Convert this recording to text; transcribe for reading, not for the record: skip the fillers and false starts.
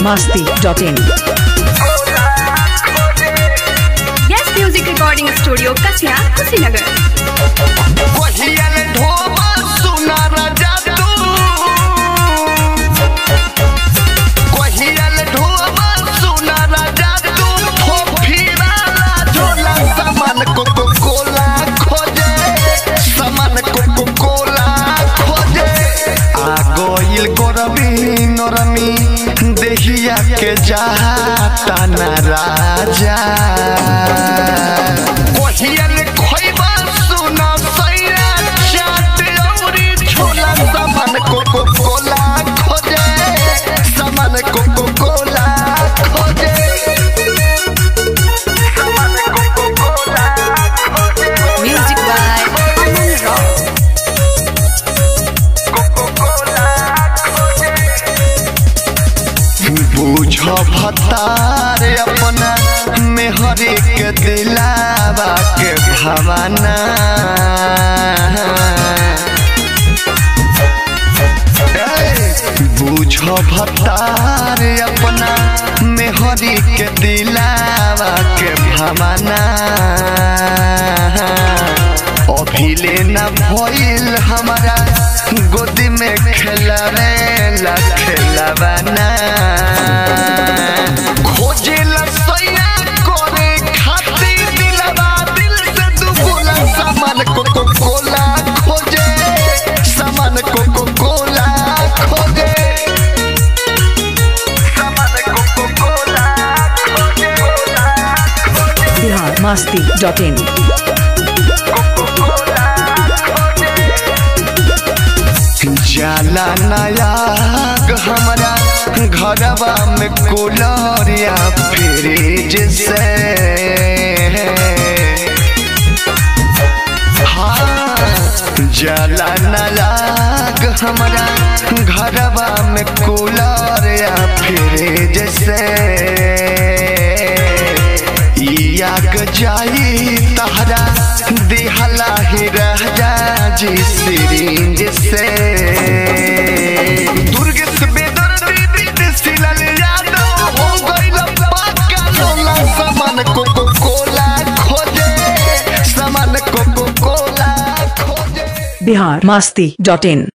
biharmasti.in Yes Music Recording Studio Kasya Kushinagar देहिया के जाता न राजा कोहियल खोइबा सुना सैया चाट औरी छोला सामान कोको कोला खोजे सामान कोको कोला खोजे सामान कोको कोला खोजे Music by Aman Rao बुझ भतार अपना मेहरी के दिलावा के भावना बुझ भतार अपना मेहरी के दिलावा के भावना अभिले न भइल हमारा गोदी में खेलावे ला खेलावाना खोजे लसैया करे खातिर दिलवा दिल से दुगुला सामान कोको कोला खोजे सामान कोको कोला खोजे सामान कोको कोला खोजे biharmasti.in जाला नयाग हमारा घरवा में कूलर या फ्रिज से हाँ जाला नयाग हमारा घरवा में कूलर या फ्रिज से याग जाई तहरा दिहला ही रह जा जी सिरिंज से दुर्ग से बेदर्दी विदेशी लाल यादव हो गइल पक्का लोला सामान कोको कोला खोजे सामान कोको कोला खोजे biharmasti.in